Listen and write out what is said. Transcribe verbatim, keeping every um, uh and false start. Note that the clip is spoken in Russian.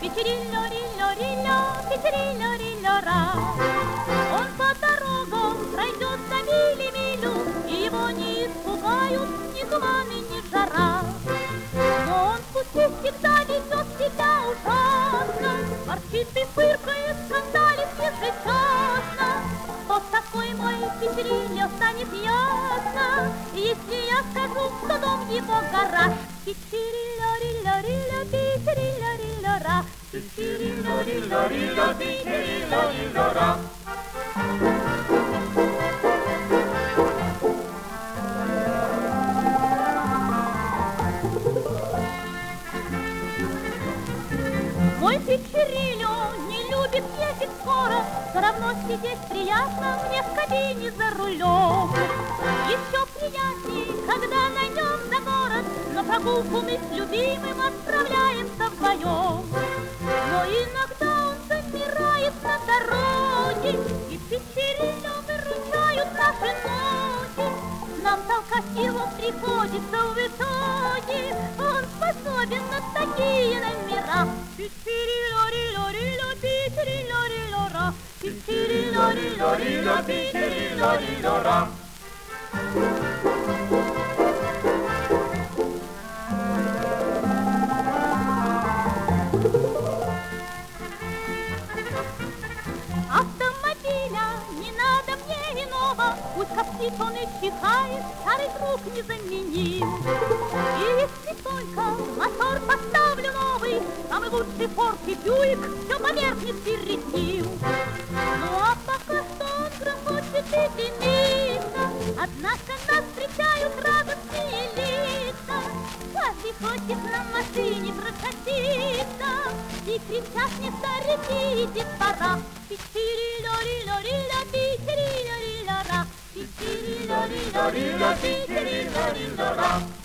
Пичерило-рило-рило, пичерило-рило-ра. Он по дорогам пройдет за мили-милю, и его не испугают ни туманы, ни жара. Но он в пути всегда ведет себя ужасно, ворчит и фыркает, скандалит ежечасно. Кто такой мой Пичерило, станет ясно, если я скажу, что дом его гараж. Пичерило-рило-рило, пичерило-рило-ра. Пичерило-рило-рило, пичерило-рило-ра. Мой Пичерило не любит ездить скоро, все равно сидеть приятно мне в кабине за рулем. Еще приятнее, когда на нем за город на прогулку мы с любимым отправляемся вдвоем. Но иногда он замирает на дороге, и Пичерило выручают наши ноги. Нам толкать его приходится в итоге, он способен на такие номера. Пичерило-рило-рило, пичерило-рило-ра. Пичерило-рило-рило, пичерило-рило-ра. Автомобиля не надо мне иного, пусть коптит он и чихает, старый друг незаменим. И если только мотор поставлю новый, самый лучший Форд и Бьюик все померкнет перед ним. Ну а пока что он грохочет и дымится, однако нас встречают радостные лица. Каждый хочет на машине прокатиться, и кричат мне старики и детвора. Пичерило-рило-рило, пичерило-рило-ра. Пичерило-рило-рило, пичерило-рило-ра.